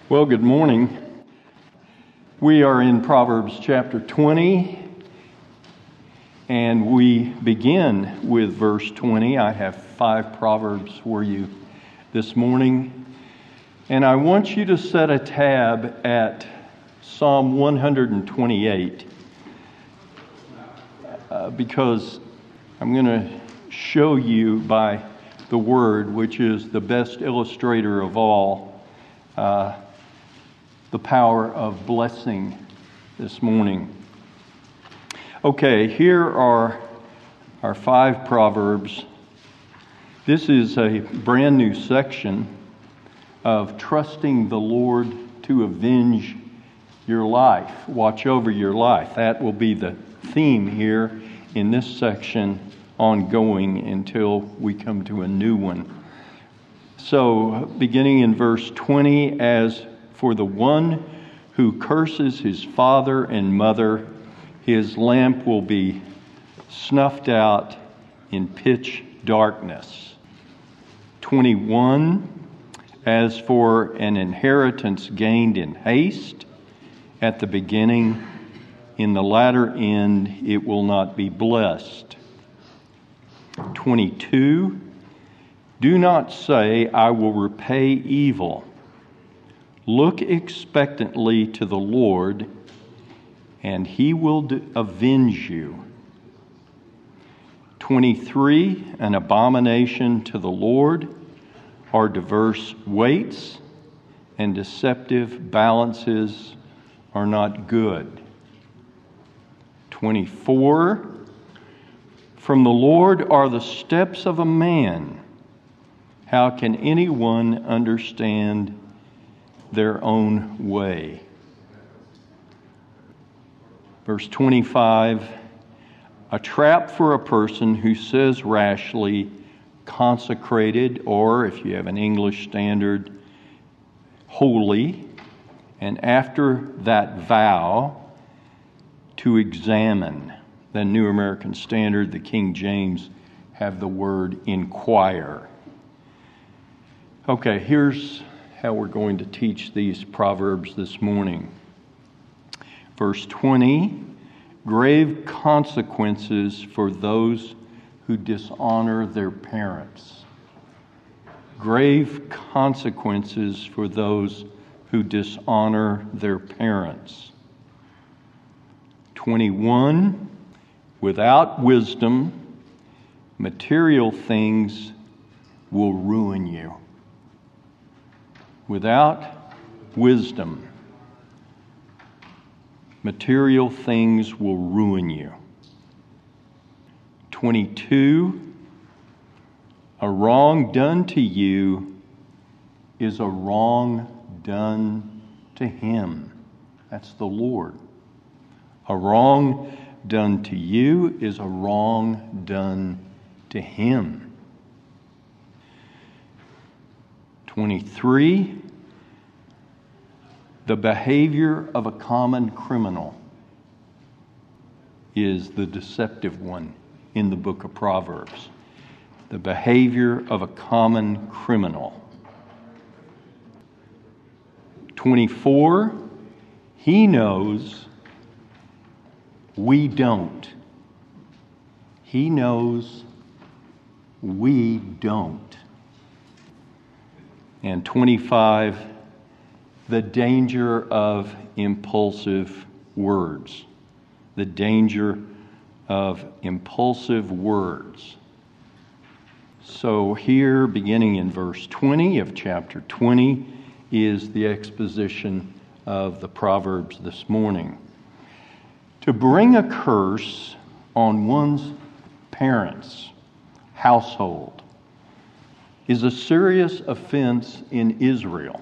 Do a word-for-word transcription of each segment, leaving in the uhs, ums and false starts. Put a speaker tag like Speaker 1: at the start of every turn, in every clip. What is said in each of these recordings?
Speaker 1: Well, good morning. We are in Proverbs chapter twenty, and we begin with verse twenty. I have five Proverbs for you this morning, and I want you to set a tab at Psalm one twenty-eight, uh, because I'm going to show you by the Word, which is the best illustrator of all, uh, the power of blessing this morning. Okay, here are our five Proverbs. This is a brand new section of trusting the Lord to avenge your life, watch over your life. That will be the theme here in this section, ongoing until we come to a new one. So, beginning in verse twenty, as for the one who curses his father and mother, his lamp will be snuffed out in pitch darkness. twenty-one, as for an inheritance gained in haste, at the beginning, in the latter end, it will not be blessed. twenty-two, do not say, I will repay evil. Look expectantly to the Lord, and he will avenge you. twenty-three, an abomination to the Lord are diverse weights, and deceptive balances are not good. twenty-four, from the Lord are the steps of a man. How can anyone understand their own way? Verse twenty-five, a trap for a person who says rashly, consecrated, or if you have an English standard, holy, and after that vow, to examine. The New American Standard, the King James, have the word inquire. Okay, here's how we're going to teach these Proverbs this morning. Verse twenty, grave consequences for those who dishonor their parents. Grave consequences for those who dishonor their parents. twenty-one, without wisdom, material things will ruin you. Without wisdom, material things will ruin you. twenty-two, a wrong done to you is a wrong done to him. That's the Lord. A wrong done to you is a wrong done to him. twenty-three, the behavior of a common criminal is the deceptive one in the book of Proverbs. The behavior of a common criminal. twenty-four, he knows, we don't. He knows, we don't. And twenty-five, the danger of impulsive words. The danger of impulsive words. So here, beginning in verse twenty of chapter twenty, is the exposition of the Proverbs this morning. To bring a curse on one's parents' household is a serious offense in Israel.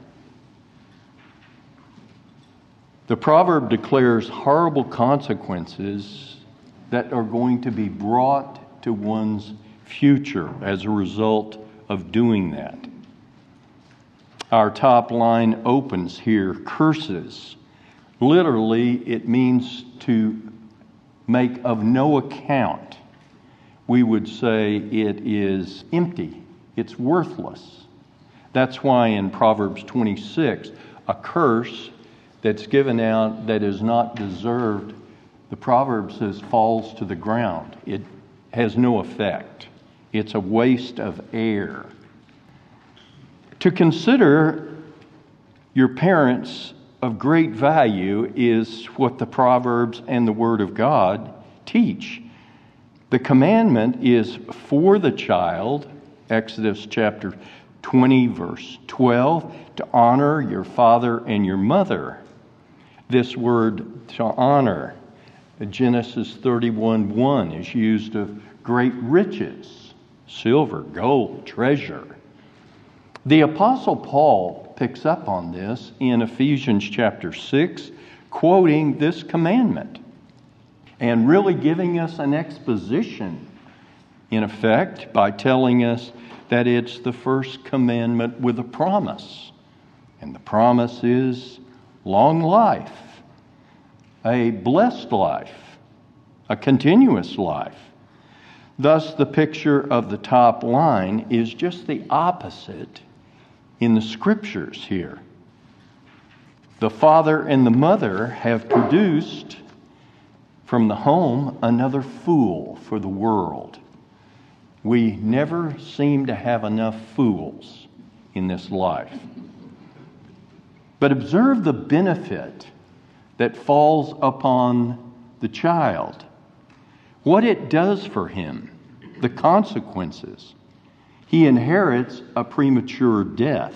Speaker 1: The proverb declares horrible consequences that are going to be brought to one's future as a result of doing that. Our top line opens here, curses. Literally, it means to make of no account. We would say it is empty. It's worthless. That's why in Proverbs twenty-six, a curse that's given out that is not deserved, the proverb says falls to the ground. It has no effect. It's a waste of air. To consider your parents of great value is what the Proverbs and the Word of God teach. The commandment is for the child, Exodus chapter twenty, verse twelve, to honor your father and your mother. This word to honor, Genesis thirty-one one, is used of great riches, silver, gold, treasure. The Apostle Paul picks up on this in Ephesians chapter six, quoting this commandment and really giving us an exposition, in effect, by telling us that it's the first commandment with a promise. And the promise is long life, a blessed life, a continuous life. Thus, the picture of the top line is just the opposite in the Scriptures here. The father and the mother have produced from the home another fool for the world. We never seem to have enough fools in this life. But observe the benefit that falls upon the child. What it does for him, the consequences. He inherits a premature death.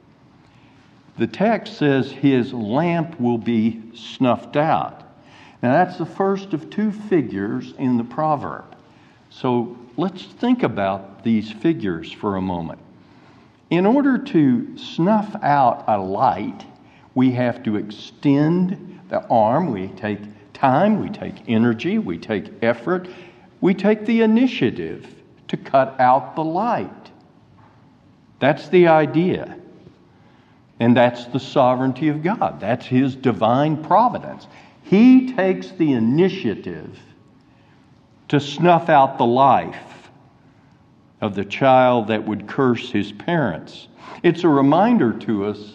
Speaker 1: The text says his lamp will be snuffed out. Now that's the first of two figures in the proverb. So let's think about these figures for a moment. In order to snuff out a light, we have to extend the arm. We take time, we take energy, we take effort, we take the initiative to cut out the light. That's the idea. And that's the sovereignty of God. That's His divine providence. He takes the initiative to snuff out the life of the child that would curse his parents. It's a reminder to us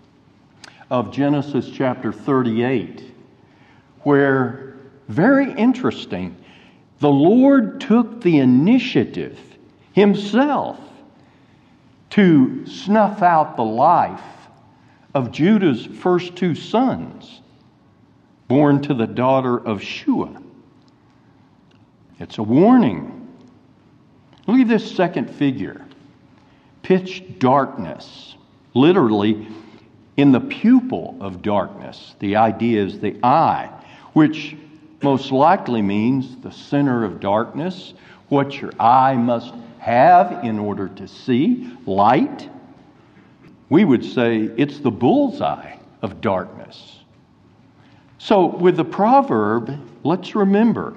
Speaker 1: of Genesis chapter thirty-eight, where, very interesting, the Lord took the initiative Himself to snuff out the life of Judah's first two sons, born to the daughter of Shua. It's a warning. Look at this second figure. Pitch darkness. Literally, in the pupil of darkness. The idea is the eye, which most likely means the center of darkness, what your eye must have in order to see, light. We would say it's the bullseye of darkness. So with the proverb, let's remember,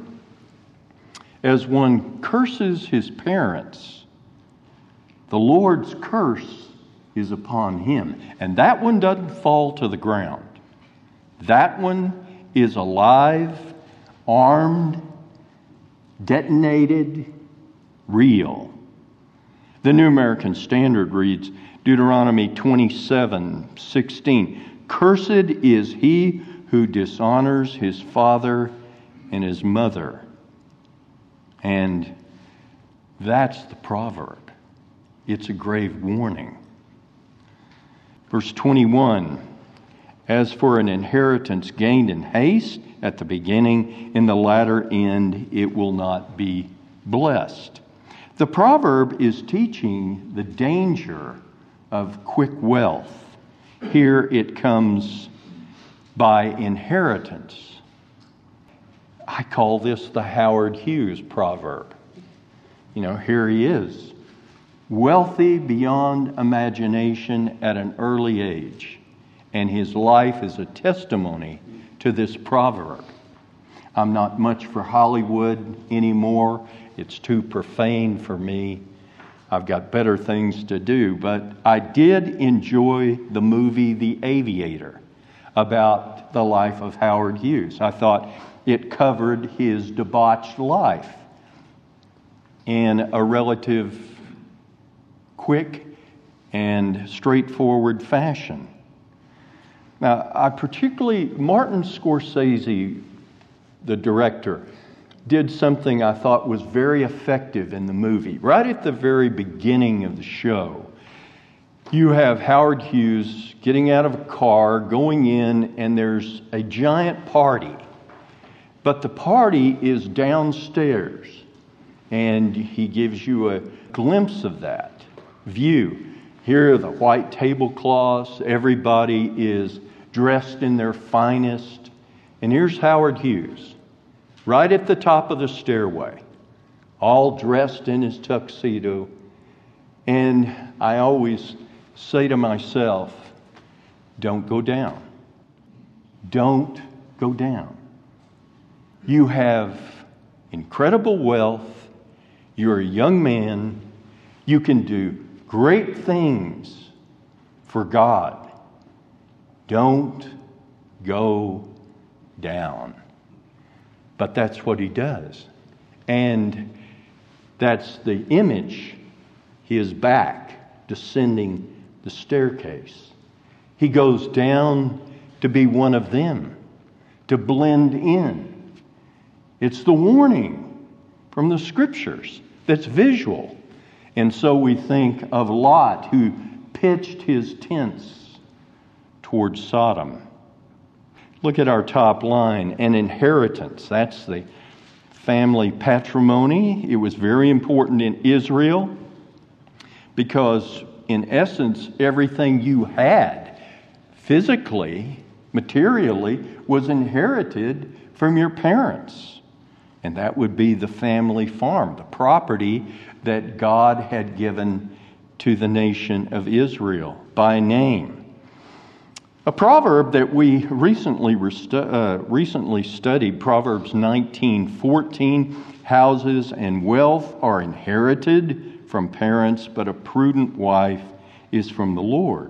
Speaker 1: as one curses his parents, the Lord's curse is upon him. And that one doesn't fall to the ground. That one is alive, armed, detonated, real. The New American Standard reads, Deuteronomy twenty-seven sixteen, "Cursed is he who dishonors his father and his mother." And that's the proverb. It's a grave warning. Verse twenty-one, "As for an inheritance gained in haste at the beginning, in the latter end it will not be blessed." The proverb is teaching the danger of quick wealth. Here it comes by inheritance. I call this the Howard Hughes proverb. You know, here he is, wealthy beyond imagination at an early age, and his life is a testimony to this proverb. I'm not much for Hollywood anymore. It's too profane for me. I've got better things to do, but I did enjoy the movie The Aviator about the life of Howard Hughes. I thought it covered his debauched life in a relative quick and straightforward fashion. Now, I particularly, Martin Scorsese, the director, did something I thought was very effective in the movie. Right at the very beginning of the show, you have Howard Hughes getting out of a car, going in, and there's a giant party. But the party is downstairs, and he gives you a glimpse of that view. Here are the white tablecloths. Everybody is dressed in their finest. And here's Howard Hughes, right at the top of the stairway, all dressed in his tuxedo. And I always say to myself, don't go down. Don't go down. You have incredible wealth. You're a young man. You can do great things for God. Don't go down. But that's what he does. And that's the image, his back descending the staircase. He goes down to be one of them, to blend in. It's the warning from the Scriptures that's visual. And so we think of Lot, who pitched his tents towards Sodom. Look at our top line, an inheritance. That's the family patrimony. It was very important in Israel because, in essence, everything you had physically, materially, was inherited from your parents. And that would be the family farm, the property that God had given to the nation of Israel by name. A proverb that we recently restu- uh, recently studied, Proverbs nineteen fourteen, houses and wealth are inherited from parents, but a prudent wife is from the Lord.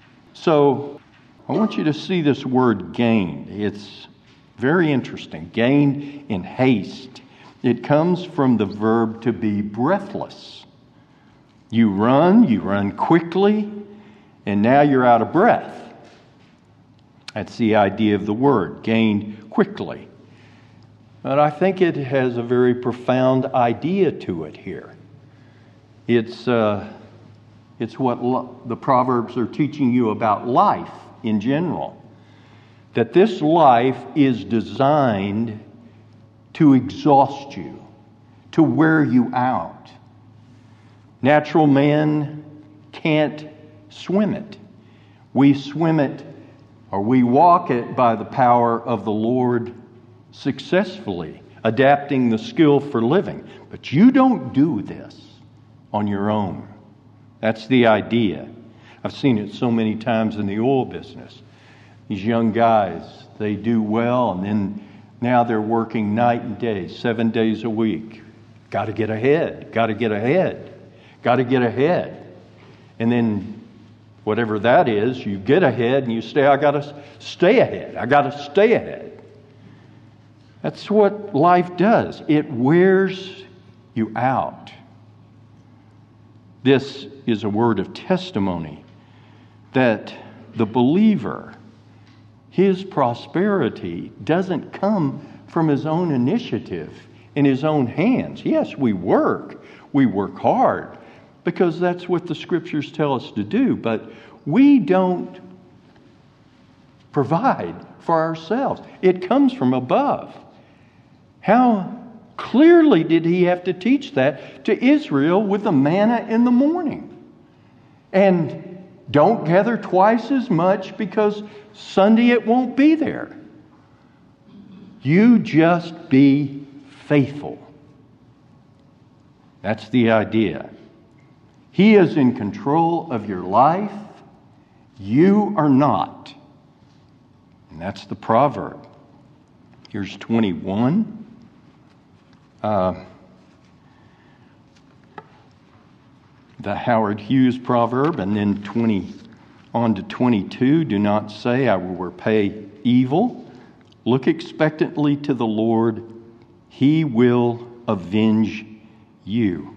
Speaker 1: So I want you to see this word gained. It's very interesting. Gained in haste. It comes from the verb to be breathless. You run, you run quickly, and now you're out of breath. That's the idea of the word, gained quickly. But I think it has a very profound idea to it here. It's, uh, it's what lo- the Proverbs are teaching you about life in general. That this life is designed to exhaust you, to wear you out. Natural man can't swim it. We swim it, or we walk it by the power of the Lord successfully, adapting the skill for living. But you don't do this on your own. That's the idea. I've seen it so many times in the oil business. These young guys, they do well, and then now they're working night and day, seven days a week. Got to get ahead, got to get ahead, got to get ahead. And then whatever that is, you get ahead and you say, I got to stay ahead, I got to stay ahead. That's what life does. It wears you out. This is a word of testimony that the believer, his prosperity doesn't come from his own initiative in his own hands. Yes, we work. We work hard because that's what the Scriptures tell us to do. But we don't provide for ourselves. It comes from above. How clearly did he have to teach that to Israel with the manna in the morning? And don't gather twice as much because Sunday it won't be there. You just be faithful. That's the idea. He is in control of your life. You are not. And that's the proverb. Here's twenty-one. Uh, the Howard Hughes proverb, and then twenty on to twenty-two. Do not say, I will repay evil. Look expectantly to the Lord. He will avenge you.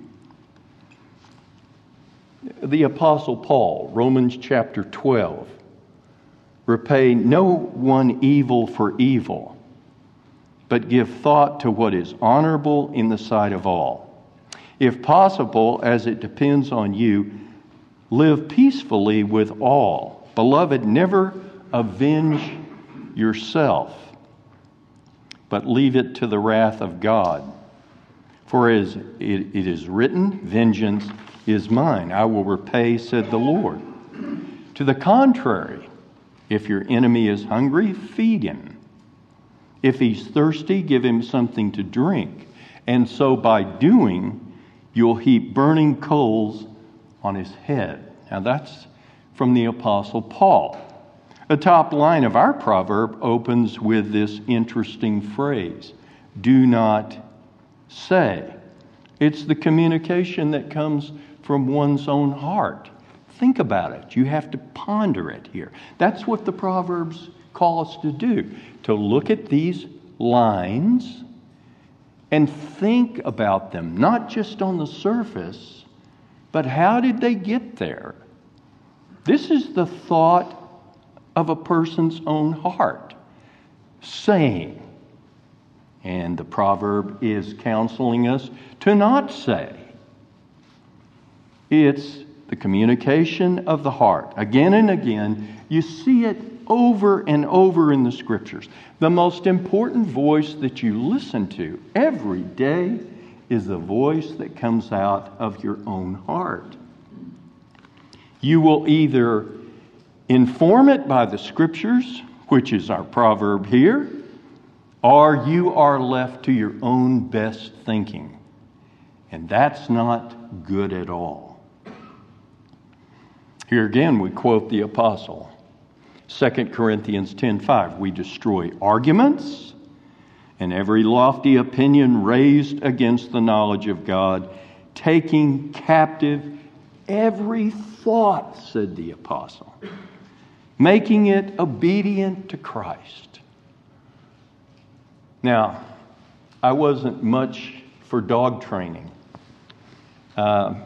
Speaker 1: The Apostle Paul, Romans chapter twelve. Repay no one evil for evil, but give thought to what is honorable in the sight of all. If possible, as it depends on you, live peacefully with all. Beloved, never avenge yourself, but leave it to the wrath of God. For as it, it is written, vengeance is mine, I will repay, said the Lord. To the contrary, if your enemy is hungry, feed him. If he's thirsty, give him something to drink. And so by doing, you'll heap burning coals on his head. Now that's from the Apostle Paul. The top line of our proverb opens with this interesting phrase, do not say. It's the communication that comes from one's own heart. Think about it. You have to ponder it here. That's what the Proverbs call us to do, to look at these lines and think about them, not just on the surface, but how did they get there? This is the thought of a person's own heart, saying. And the proverb is counseling us to not say. It's the communication of the heart. Again and again, you see it over and over in the Scriptures. The most important voice that you listen to every day is the voice that comes out of your own heart. You will either inform it by the Scriptures, which is our proverb here, or you are left to your own best thinking. And that's not good at all. Here again we quote the apostle. Second Corinthians ten five, we destroy arguments and every lofty opinion raised against the knowledge of God, taking captive every thought, said the apostle, making it obedient to Christ. Now, I wasn't much for dog training. Uh,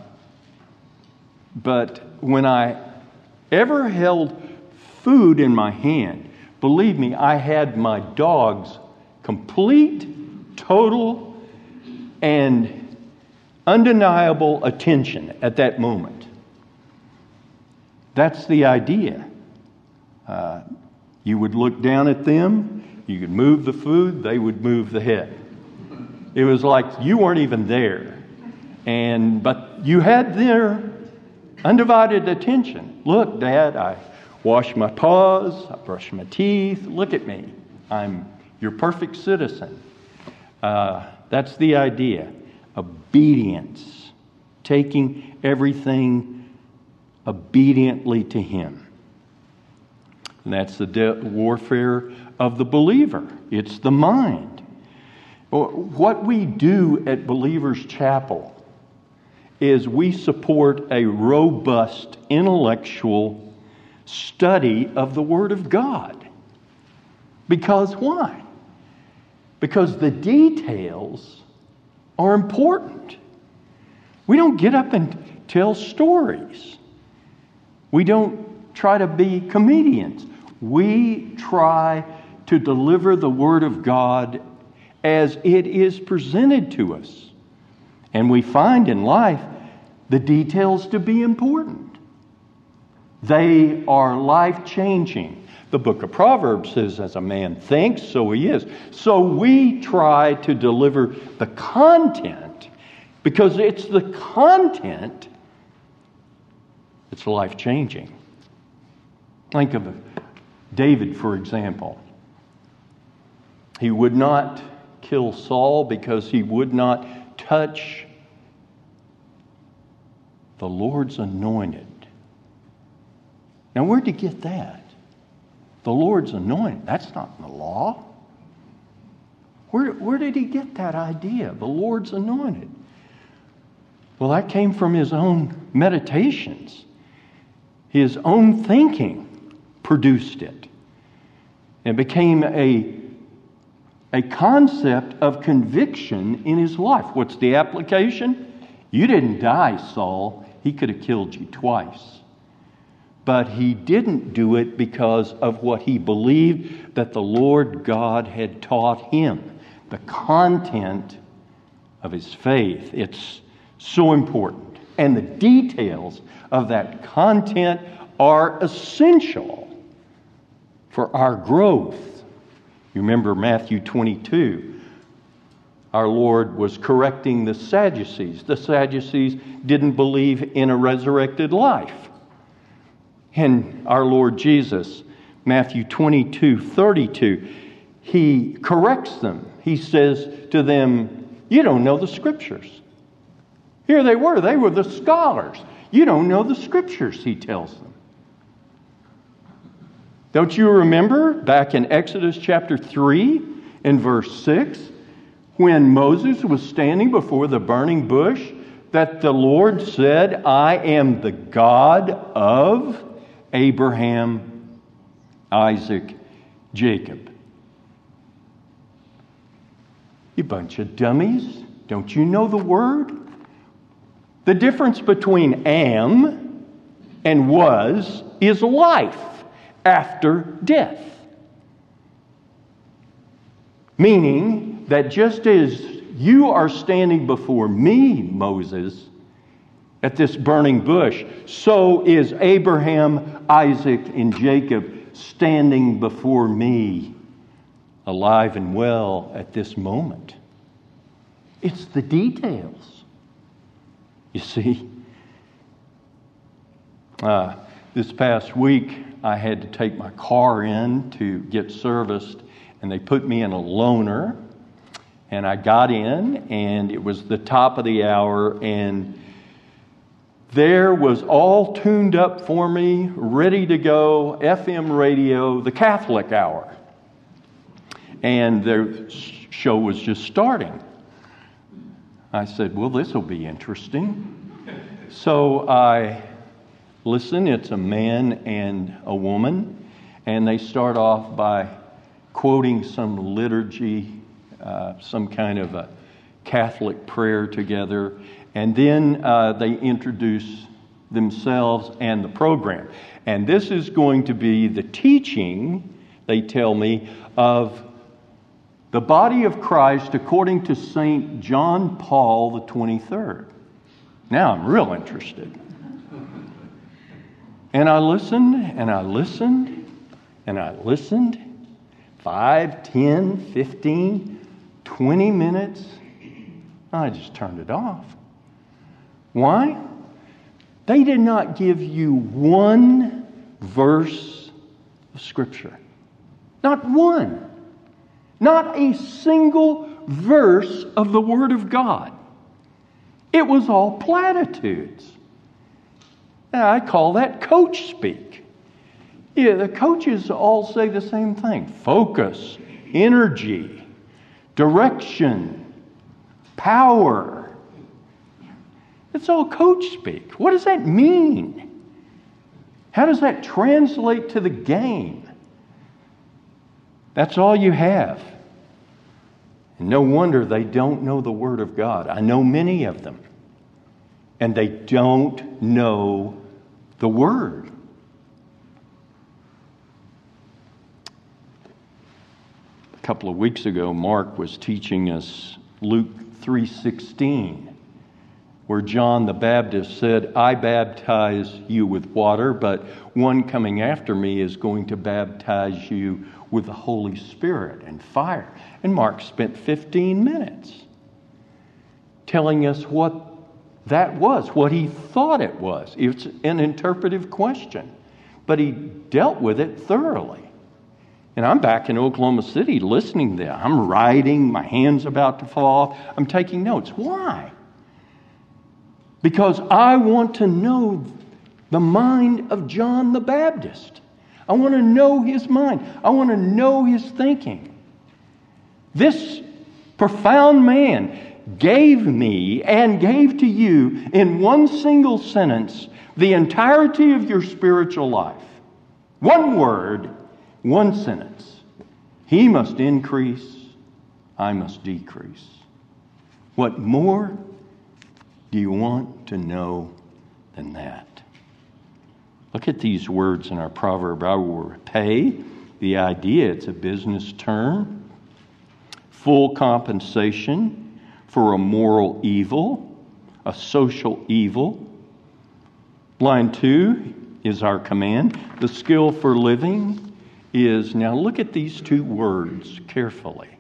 Speaker 1: but when I ever held food in my hand, believe me, I had my dog's complete, total, and undeniable attention at that moment. That's the idea. Uh, you would look down at them, you could move the food, they would move the head. It was like you weren't even there. And but you had their undivided attention. Look, Dad, I wash my paws, I brush my teeth. Look at me. I'm your perfect citizen. Uh, that's the idea. Obedience. Taking everything obediently to Him. And that's the de- warfare of the believer. It's the mind. What we do at Believers Chapel is we support a robust intellectual study of the Word of God. Because why? Because the details are important. We don't get up and tell stories. We don't try to be comedians. We try to deliver the Word of God as it is presented to us. And we find in life the details to be important. They are life-changing. The book of Proverbs says, as a man thinks, so he is. So we try to deliver the content because it's the content that's life-changing. Think of David, for example. He would not kill Saul because he would not touch the Lord's anointed. Now, where'd you get that? The Lord's anointed. That's not in the law. Where, where did he get that idea? The Lord's anointed. Well, that came from his own meditations. His own thinking produced it. It became a A concept of conviction in his life. What's the application? You didn't die, Saul. He could have killed you twice. but he didn't do it because of what he believed that the Lord God had taught him, the content of his faith. It's so important. And the details of that content are essential for our growth. You remember Matthew twenty-two. Our Lord was correcting the Sadducees. The Sadducees didn't believe in a resurrected life. And our Lord Jesus, Matthew twenty-two thirty-two, he corrects them. He says to them, you don't know the Scriptures. Here they were. They were the scholars. You don't know the Scriptures, he tells them. Don't you remember back in Exodus chapter three and verse six, when Moses was standing before the burning bush, that the Lord said, I am the God of Abraham, Isaac, Jacob. You bunch of dummies. Don't you know the word? The difference between am and was is life after death. Meaning that just as you are standing before me, Moses, at this burning bush, so is Abraham, Isaac, and Jacob standing before me, alive and well at this moment. It's the details. You see, uh, this past week I had to take my car in to get serviced, and they put me in a loaner, and I got in, and it was the top of the hour, and there was all tuned up for me, ready to go, F M radio, the Catholic hour. And the show was just starting. I said, well, this will be interesting. So I listen, it's a man and a woman, and they start off by quoting some liturgy, uh, some kind of a Catholic prayer together, and then uh, they introduce themselves and the program. And this is going to be the teaching, they tell me, of the body of Christ according to Saint John Paul the twenty-third. Now I'm real interested. And I listened, and I listened, and I listened. Five, ten, fifteen, twenty minutes. I just turned it off. Why? They did not give you one verse of Scripture. Not one. Not a single verse of the Word of God. It was all platitudes. Now, I call that coach speak. Yeah, the coaches all say the same thing. Focus, energy, direction, power. It's all coach speak. What does that mean? How does that translate to the game? That's all you have. And no wonder they don't know the Word of God. I know many of them. And they don't know the Word. A couple of weeks ago, Mark was teaching us Luke three sixteen, where John the Baptist said, I baptize you with water, but one coming after me is going to baptize you with the Holy Spirit and fire. And Mark spent fifteen minutes telling us what that was, what he thought it was. It's an interpretive question, but he dealt with it thoroughly. And I'm back in Oklahoma City listening there. I'm writing, my hand's about to fall off. I'm taking notes. Why? Because I want to know the mind of John the Baptist. I want to know his mind. I want to know his thinking. This profound man gave me and gave to you in one single sentence the entirety of your spiritual life. One word, one sentence. He must increase, I must decrease. What more do you want to know than that? Look at these words in our proverb. I will repay. The idea, it's a business term. Full compensation for a moral evil, a social evil. Line two is our command. The skill for living is, now look at these two words carefully.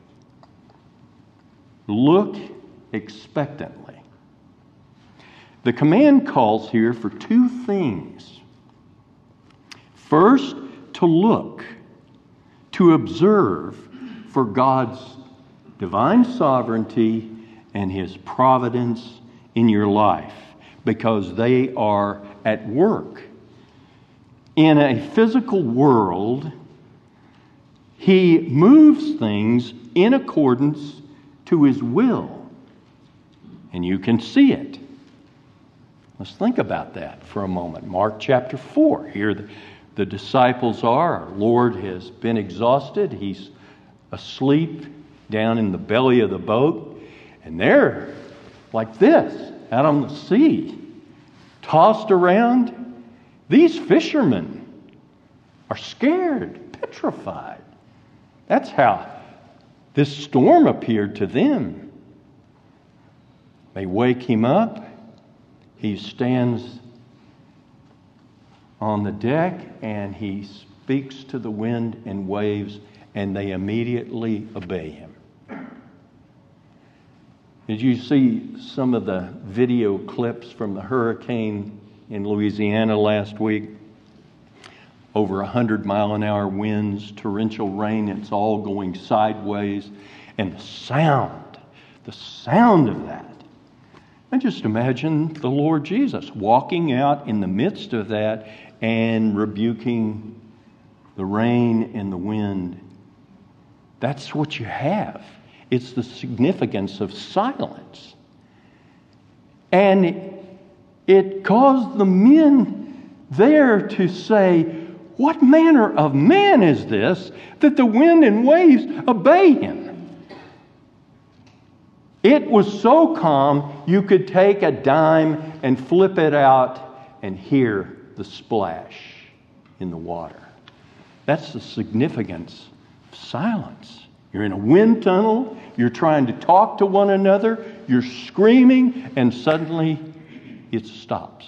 Speaker 1: Look expectantly. The command calls here for two things. First, to look, to observe for God's divine sovereignty and His providence in your life, because they are at work. In a physical world, He moves things in accordance to His will, and you can see it. Let's think about that for a moment. Mark chapter four. Here the, the disciples are. Our Lord has been exhausted. He's asleep down in the belly of the boat. And they're like this, out on the sea, tossed around. These fishermen are scared, petrified. That's how this storm appeared to them. They wake Him up. He stands on the deck and He speaks to the wind and waves, and they immediately obey Him. Did you see some of the video clips from the hurricane in Louisiana last week? Over one hundred mile an hour winds, torrential rain, it's all going sideways. And the sound, the sound of that. I just imagine the Lord Jesus walking out in the midst of that and rebuking the rain and the wind. That's what you have. It's the significance of silence. And it caused the men there to say, "What manner of man is this that the wind and waves obey Him?" It was so calm, you could take a dime and flip it out and hear the splash in the water. That's the significance of silence. You're in a wind tunnel, you're trying to talk to one another, you're screaming, and suddenly it stops.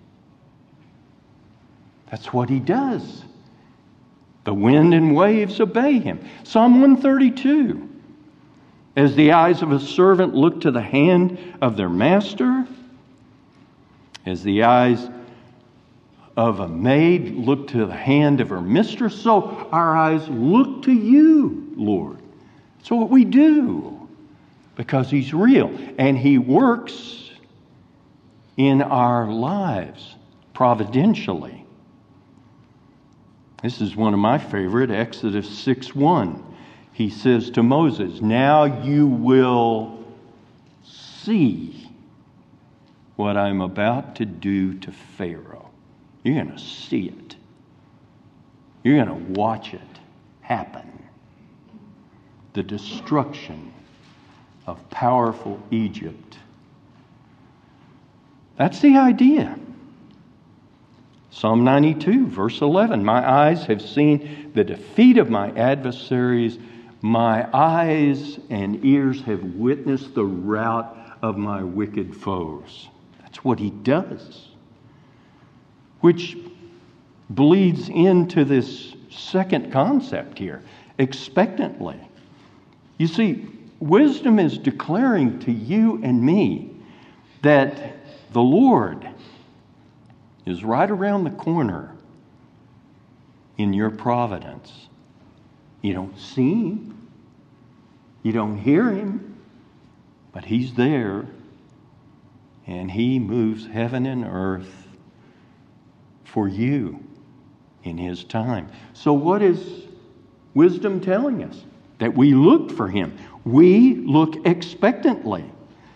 Speaker 1: That's what He does. The wind and waves obey Him. Psalm one thirty-two. As the eyes of a servant look to the hand of their master, as the eyes of a maid look to the hand of her mistress, so our eyes look to You, Lord. That's what we do, because He's real and He works in our lives providentially. This is one of my favorite, Exodus six one. He says to Moses, "Now you will see what I'm about to do to Pharaoh." You're going to see it. You're going to watch it happen. The destruction of powerful Egypt. That's the idea. Psalm ninety-two, verse eleven. "My eyes have seen the defeat of my adversaries. My eyes and ears have witnessed the rout of my wicked foes." That's what He does. Which bleeds into this second concept here, expectantly. You see, wisdom is declaring to you and me that the Lord is right around the corner in your providence. You don't see Him, you don't hear Him, but He's there, and He moves heaven and earth for you in His time. So what is wisdom telling us? That we look for Him. We look expectantly.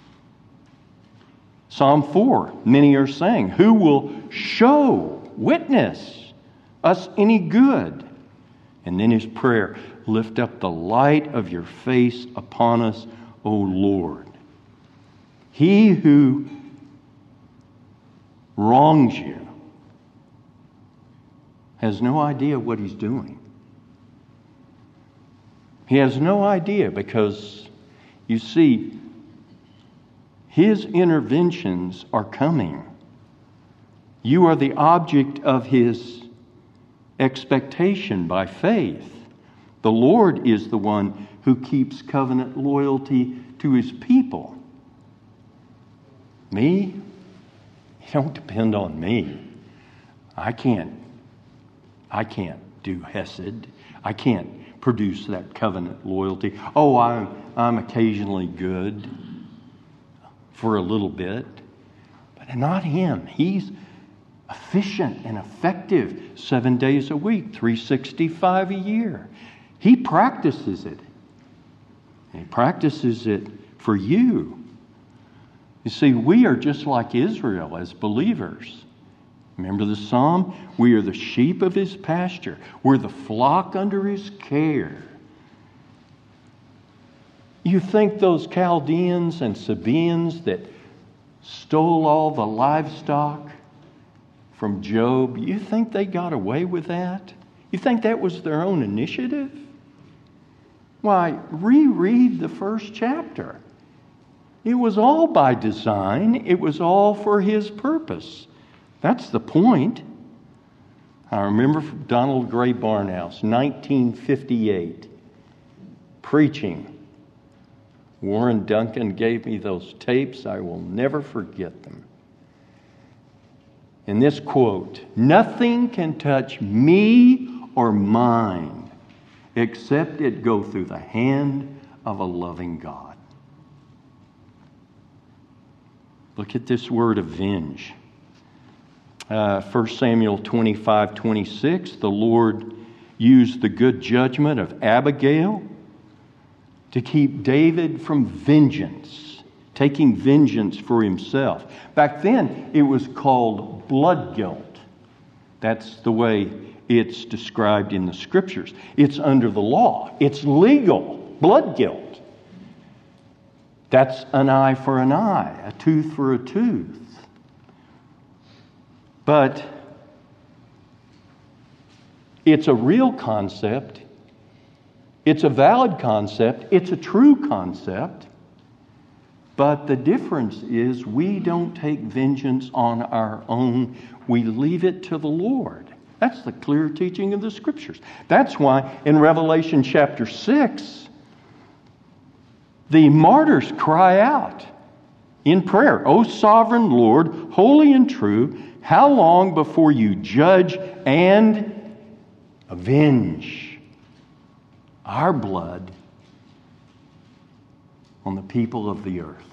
Speaker 1: Psalm four, many are saying, "Who will show, witness us any good?" And then his prayer, "Lift up the light of Your face upon us, O Lord." He who wrongs you has no idea what he's doing. He has no idea because, you see, his interventions are coming. You are the object of his expectation by faith. The Lord is the one who keeps covenant loyalty to his people. Me? You don't depend on me. I can't, I can't do hesed. I can't produce that covenant loyalty. Oh, I'm, I'm occasionally good for a little bit, but not him. He's efficient and effective seven days a week, three hundred sixty-five a year. He practices it. And he practices it for you. You see, we are just like Israel as believers. Remember the psalm? We are the sheep of his pasture. We're the flock under his care. You think those Chaldeans and Sabaeans that stole all the livestock from Job, you think they got away with that? You think that was their own initiative? Why, reread the first chapter. It was all by design. It was all for his purpose. That's the point. I remember Donald Gray Barnhouse, nineteen fifty-eight, preaching. Warren Duncan gave me those tapes. I will never forget them. In this quote, "Nothing can touch me or mine except it go through the hand of a loving God." Look at this word avenge. Uh, First Samuel twenty-five twenty-six, the Lord used the good judgment of Abigail to keep David from vengeance, taking vengeance for himself. Back then, it was called blood guilt. That's the way it's described in the Scriptures. It's under the law. It's legal. Blood guilt. That's an eye for an eye, a tooth for a tooth. But it's a real concept. It's a valid concept. It's a true concept. But the difference is we don't take vengeance on our own. We leave it to the Lord. That's the clear teaching of the Scriptures. That's why in Revelation chapter six, the martyrs cry out in prayer, "O sovereign Lord, holy and true, how long before you judge and avenge our blood on the people of the earth?"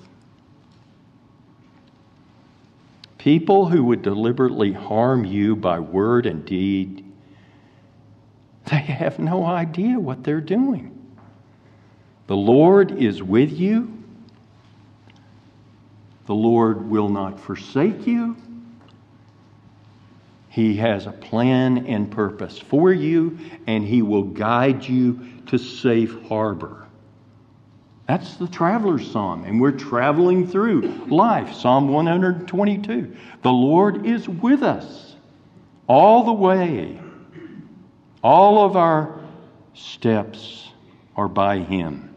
Speaker 1: People who would deliberately harm you by word and deed, they have no idea what they're doing. The Lord is with you. The Lord will not forsake you. He has a plan and purpose for you, and He will guide you to safe harbor. That's the traveler's psalm, and we're traveling through life. Psalm one hundred twenty-two. The Lord is with us all the way. All of our steps are by Him.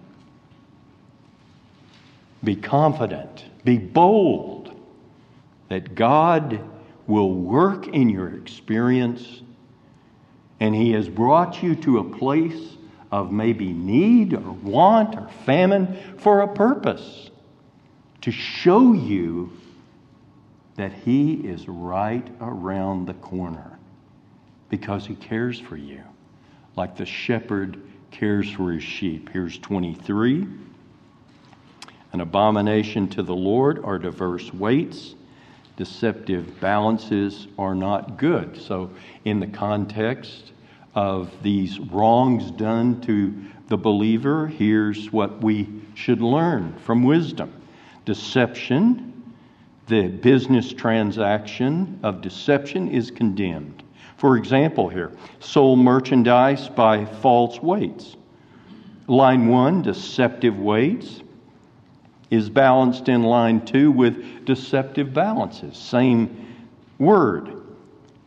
Speaker 1: Be confident, be bold that God will work in your experience, and He has brought you to a place of maybe need or want or famine for a purpose, to show you that He is right around the corner because He cares for you like the shepherd cares for his sheep. Here's twenty-three. An abomination to the Lord are diverse weights. Deceptive balances are not good. So in the context of these wrongs done to the believer, here's what we should learn from wisdom. Deception, the business transaction of deception, is condemned. For example here, sold merchandise by false weights. Line one, deceptive weights, is balanced in line two with deceptive balances. Same word.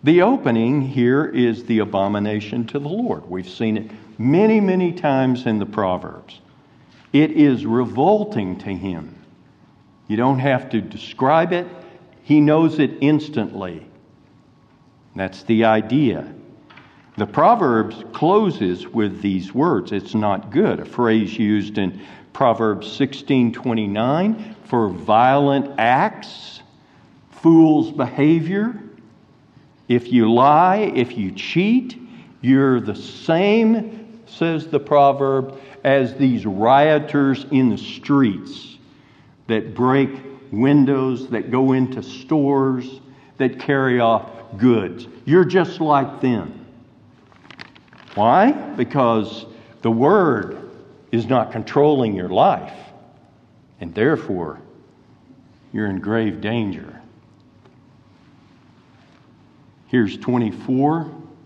Speaker 1: The opening here is the abomination to the Lord. We've seen it many, many times in the Proverbs. It is revolting to him. You don't have to describe it. He knows it instantly. That's the idea. The Proverbs closes with these words, "It's not good," a phrase used in Proverbs sixteen twenty-nine for violent acts, fool's behavior. If you lie, if you cheat, you're the same, says the proverb, as these rioters in the streets that break windows, that go into stores, that carry off goods. You're just like them. Why? Because the Word is not controlling your life, and therefore you're in grave danger. Here's twenty-four.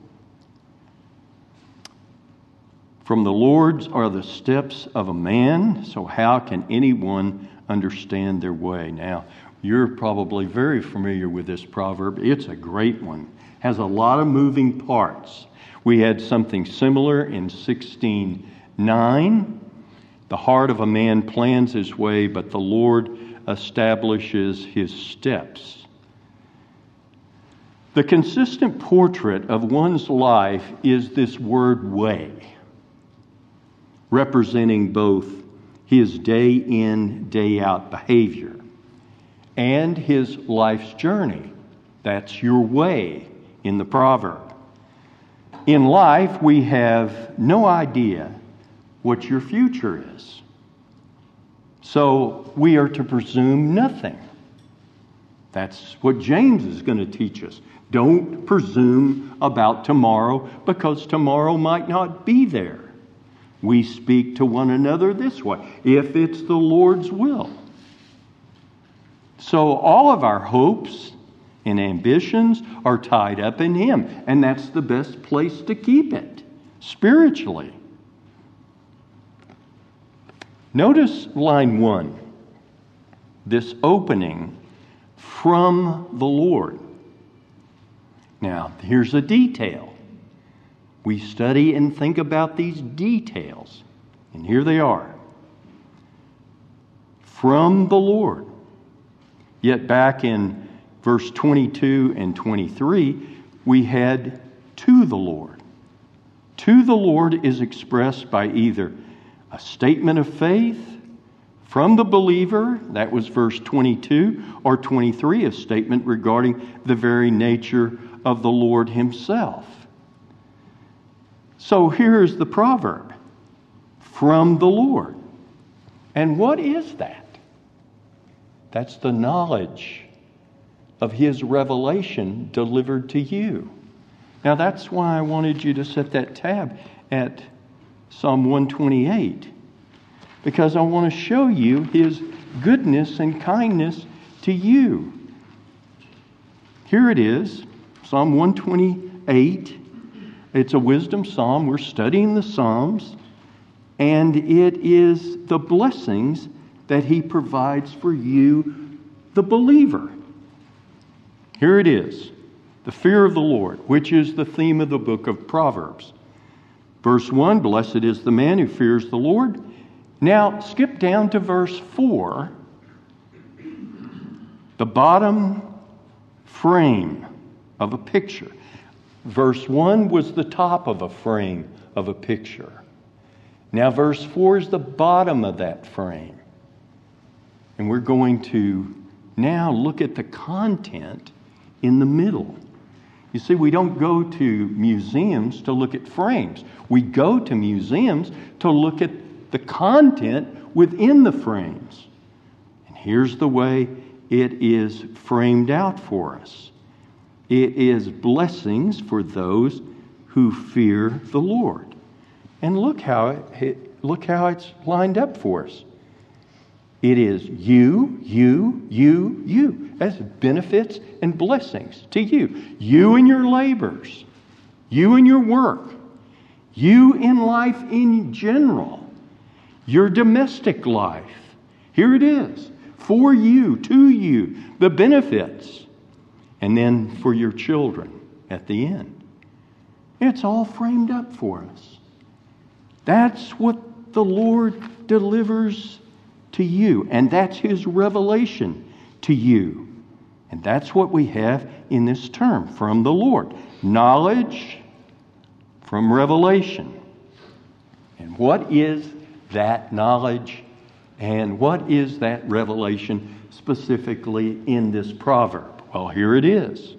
Speaker 1: From the Lord's are the steps of a man, so how can anyone understand their way? Now, you're probably very familiar with this proverb. It's a great one. Has a lot of moving parts. We had something similar in sixteen nine. The heart of a man plans his way, but the Lord establishes his steps. The consistent portrait of one's life is this word way, representing both his day in, day out behavior and his life's journey. That's your way in the proverb. In life, we have no idea what your future is. So we are to presume nothing. That's what James is going to teach us. Don't presume about tomorrow, because tomorrow might not be there. We speak to one another this way, if it's the Lord's will. So all of our hopes and ambitions are tied up in Him, and that's the best place to keep it, spiritually. Notice line one, this opening, from the Lord. Now, here's a detail. We study and think about these details, and here they are. From the Lord. Yet back in verse twenty-two and twenty-three, we had to the Lord. To the Lord is expressed by either a statement of faith from the believer, that was verse twenty-two, or twenty-three, a statement regarding the very nature of the Lord Himself. So here's the proverb, from the Lord. And what is that? That's the knowledge of His revelation delivered to you. Now that's why I wanted you to set that tab at Psalm one twenty-eight, because I want to show you His goodness and kindness to you. Here it is, Psalm one twenty-eight. It's a wisdom psalm. We're studying the Psalms, and it is the blessings that He provides for you, the believer. Here it is, the fear of the Lord, which is the theme of the book of Proverbs. Verse one, blessed is the man who fears the Lord. Now, skip down to verse four. The bottom frame of a picture. Verse one was the top of a frame of a picture. Now, verse four is the bottom of that frame. And we're going to now look at the content in the middle. You see, we don't go to museums to look at frames. We go to museums to look at the content within the frames. And here's the way it is framed out for us. It is blessings for those who fear the Lord. And look how it, look how it's lined up for us. It is you, you, you, you. That's benefits and blessings to you. You in your labors. You in your work. You in life in general. Your domestic life. Here it is. For you, to you, the benefits. And then for your children. at the end. It's all framed up for us. That's what the Lord delivers to you, and that's His revelation to you. And that's what we have in this term, from the Lord. Knowledge from revelation. And what is that knowledge and what is that revelation specifically in this proverb? Well, here it is.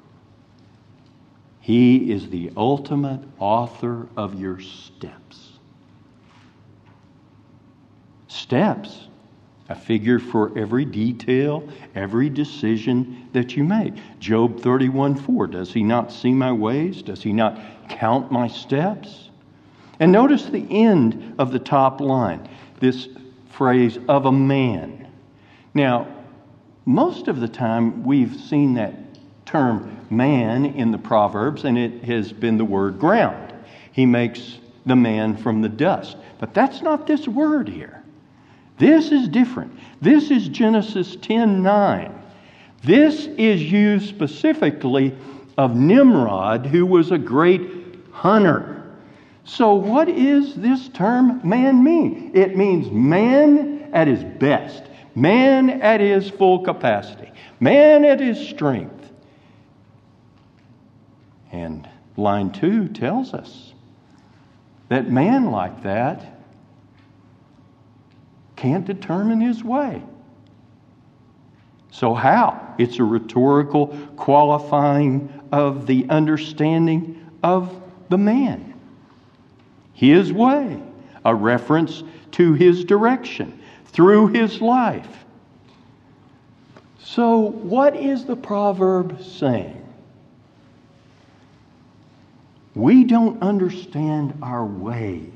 Speaker 1: He is the ultimate author of your steps. Steps, a figure for every detail, every decision that you make. Job thirty-one four, does He not see my ways? Does He not count my steps? And notice the end of the top line, this phrase, of a man. Now, most of the time we've seen that term man in the Proverbs, and it has been the word ground. He makes the man from the dust. But that's not this word here. This is different. This is Genesis ten nine. This is used specifically of Nimrod, who was a great hunter. So what is this term man mean? It means man at his best, man at his full capacity, man at his strength. And line two tells us that man like that can't determine his way. So how? It's a rhetorical qualifying of the understanding of the man. His way, a reference to his direction through his life. So what is the proverb saying? We don't understand our way.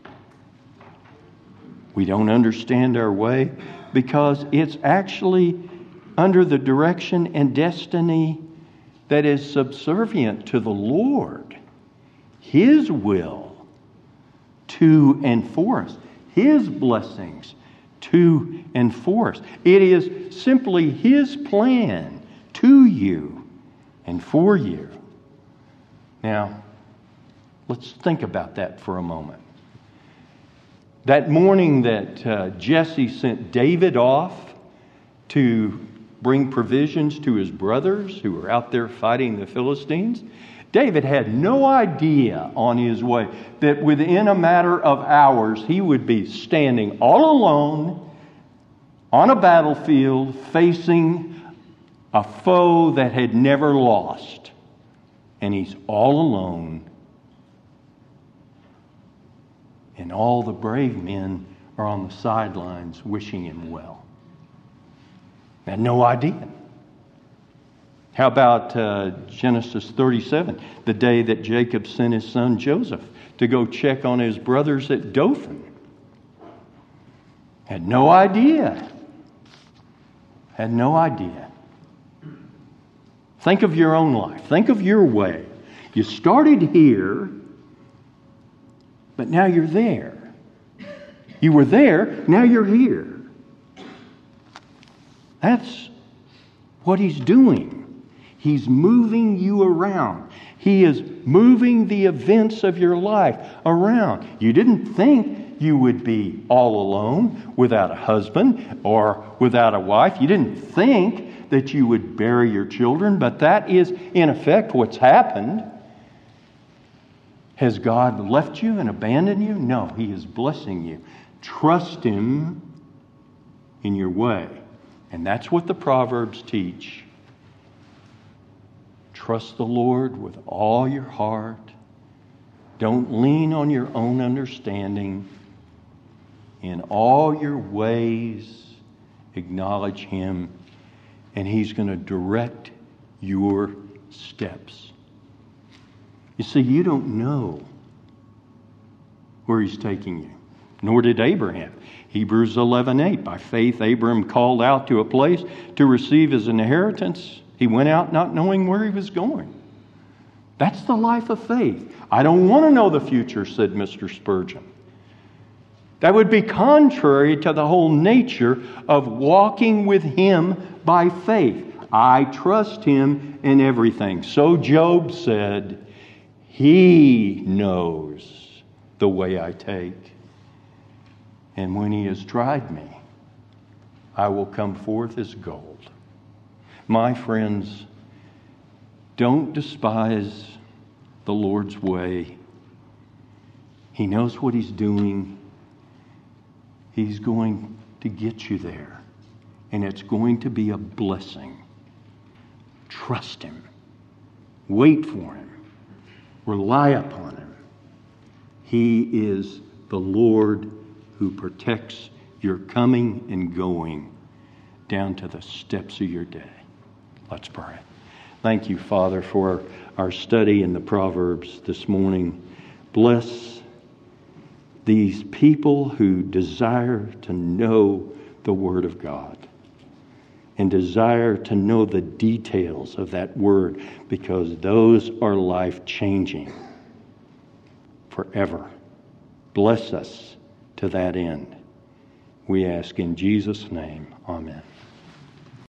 Speaker 1: We don't understand our way because it's actually under the direction and destiny that is subservient to the Lord. His will to enforce, His blessings to enforce. It is simply His plan to you and for you. Now, let's think about that for a moment. That morning that uh, Jesse sent David off to bring provisions to his brothers who were out there fighting the Philistines, David had no idea on his way that within a matter of hours he would be standing all alone on a battlefield facing a foe that had never lost. And he's all alone. And all the brave men are on the sidelines wishing him well. Had no idea. How about uh, Genesis thirty-seven, the day that Jacob sent his son Joseph to go check on his brothers at Dothan? Had no idea. Had no idea. Think of your own life. Think of your way. You started here, but now you're there. You were there, now you're here. That's what He's doing. He's moving you around. He is moving the events of your life around. You didn't think you would be all alone without a husband or without a wife. You didn't think that you would bury your children, but that is in effect what's happened. Has God left you and abandoned you? No, He is blessing you. Trust Him in your way. And that's what the Proverbs teach. Trust the Lord with all your heart. Don't lean on your own understanding. In all your ways, acknowledge Him, and He's going to direct your steps. You see, you don't know where He's taking you, nor did Abraham. Hebrews eleven eight, by faith Abram called out to a place to receive his inheritance. He went out not knowing where he was going. That's the life of faith. I don't want to know the future, said Mister Spurgeon. That would be contrary to the whole nature of walking with Him by faith. I trust Him in everything. So Job said, He knows the way I take. And when He has tried me, I will come forth as gold. My friends, don't despise the Lord's way. He knows what He's doing. He's going to get you there. And it's going to be a blessing. Trust Him. Wait for Him. Rely upon Him. He is the Lord who protects your coming and going down to the steps of your day. Let's pray. Thank you, Father, for our study in the Proverbs this morning. Bless these people who desire to know the Word of God and desire to know the details of that Word, because those are life-changing forever. Bless us to that end. We ask in Jesus' name, amen.